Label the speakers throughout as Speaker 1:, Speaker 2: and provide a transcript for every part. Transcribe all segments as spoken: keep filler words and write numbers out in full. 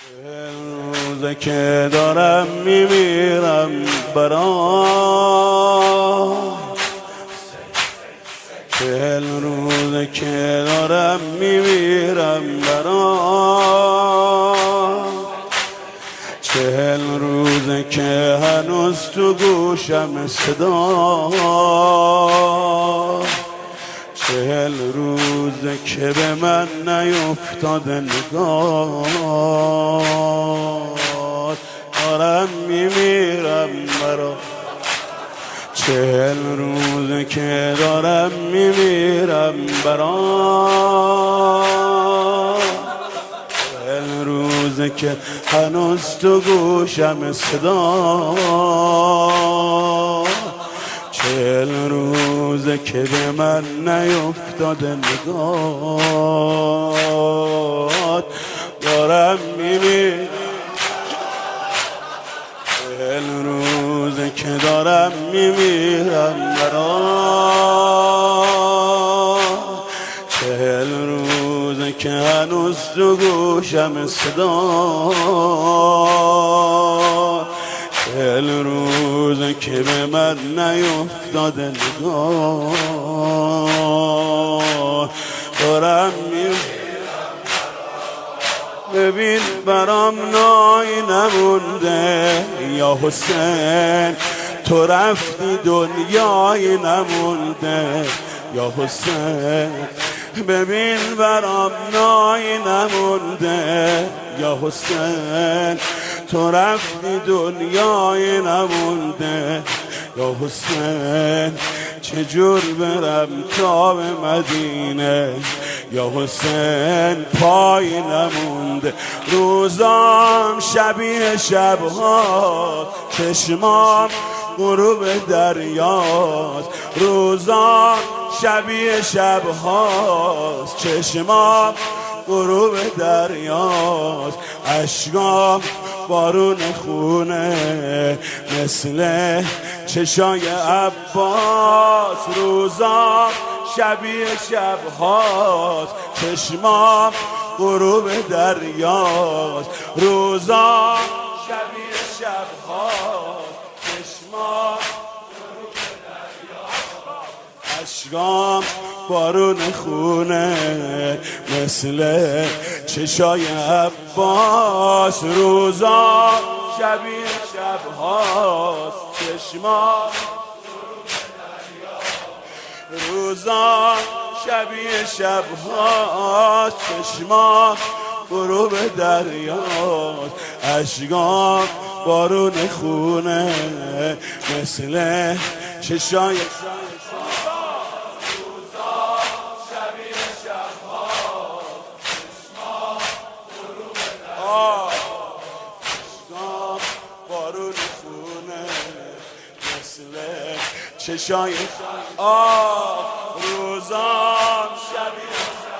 Speaker 1: روزه که دارم میمیرم برات، چهل روزه که دارم میمیرم برات، چهل روزه که هنوز تو گوشم صدا، چهل روزه که به من نیفتاده نگاه، دارم میمیرم برات، چهل روزه که دارم میمیرم برات، چهل روزه که هنوز تو گوشم صدا، چهل روزه که به من نیفتاده نگاه، دارم میمیرم، چهل روزه که دارم میمیرم برات، چهل روزه که هنوز تو گوشم صدا، چهل روزه که به من نیفتاده نگاه، دارم میمیرم. ببین برام نایی نمونده یا حسین، تو رفتی دنیایی نمونده یا حسین، ببین برام نایی نمونده یا حسین، تو رفتی دنیایی نمونده یا حسین، چجور برم تا به مدینه یا حسین، پای نمونده روزام شبیه شبها، چشمام غروب دریاست، روزام شبیه شبهاست، چشمام غروب دریاست، اشکام بارون خونه مثل چشای عباس، روزام شبیه شبهاست، چشمام غروب دریاست، روزام شبیه شبهاست، چشمام غروب دریاست، اشکام بارون خونه مثل چشای عباس، روزام شبیه شبهاست، چشمام روزا شبیه شبهاست، چشمام غروب دریاست، اشکام بارون خونه مثل چشای چشای آه، روزام شبیه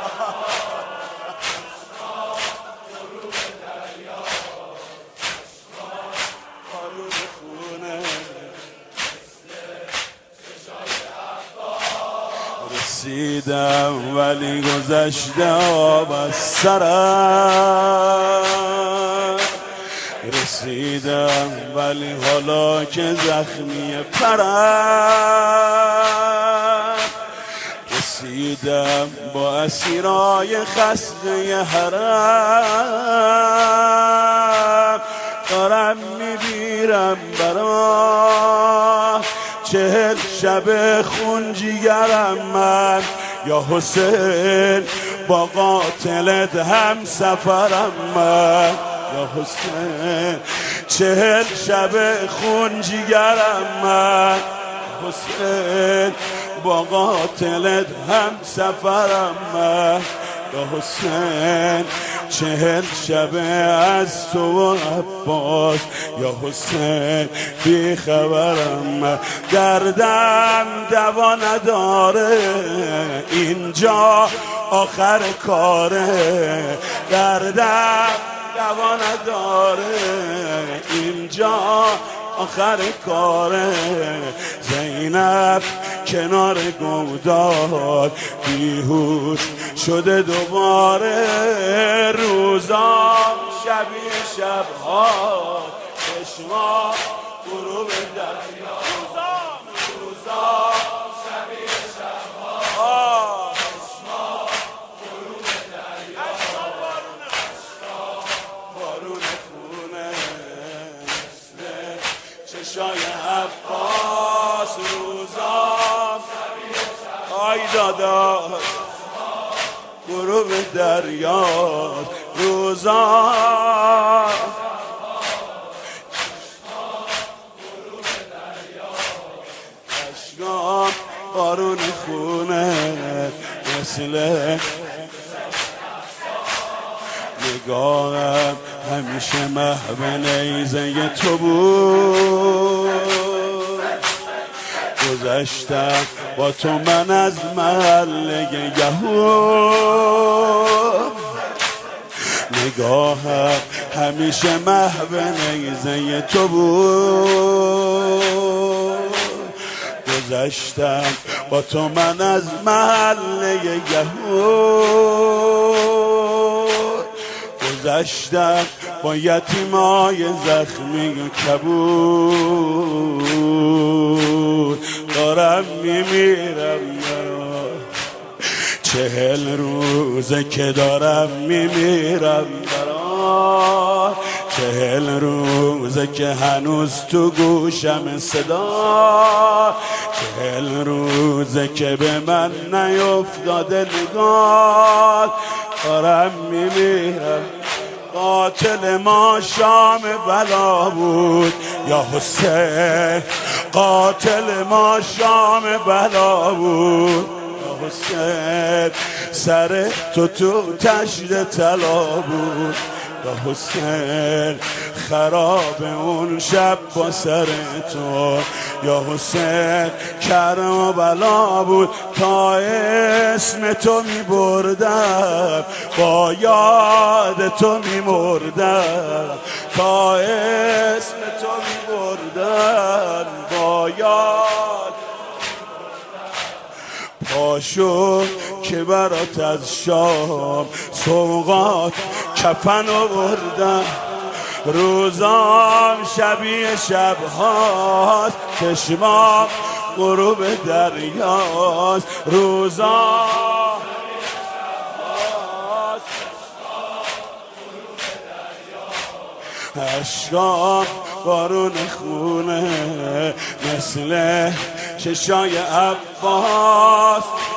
Speaker 1: بارون خونه رسیدم ولی گذشته آب از سرم، رسیدم ولی حالا که زخمی پرم، رسیدم با اسیرای خسته حرم، دارم میبیرم برات، چهل شب خون جیگرم من یا حسین، با قاتلت هم سفرم من یا حسین، چهل شب خون جیگرم من حسین، با قاتلت هم سفرم من یا حسین، چهل شب از تو و عباس یا حسین، بی خبرم من، دردم دوا نداره اینجا آخر کاره، دردم دوا نداره اینجا آخر کاره، زینب کنار گودال بیهوش شده دوباره، روزا شبیه شبها چشما غروب دریا روزا شبیه شبها چشما غروب دریا بارون خونه مثل چشای عباس روزا آی دادا غروب دریا روزا اشکام بارون خونه مثل نگاهم همیشه محو نیزه تو بود گذشتم با تو من از محله یهود نگاهم همیشه محو نیزه تو بود گذشتم با تو من از محله یهود گذشتم با یتیمای زخمی و کبود دارم میمیرم چهل روزه که دارم میمیرم برا چهل روزه که هنوز تو گوشم صدا چهل روزه که به من نیفتاده نگاه دارم میمیرم قاتل ما شام بلا بود یا حسین قاتل ما شام بلا بود یا حسین سر تو تو تشت طلا بود یا حسین خراب اون شب با سر تو یا حسین کرم و بلا بود تا اسم تو می بردم با یاد تو می مردم تا اسم تو می بردم با یاد پاشو که برات از شام سوغات کفن آوردم روزام شبیه شبهاست چشمام غروب دریاست روزام اشکام بارون خونه مثل چشای عباس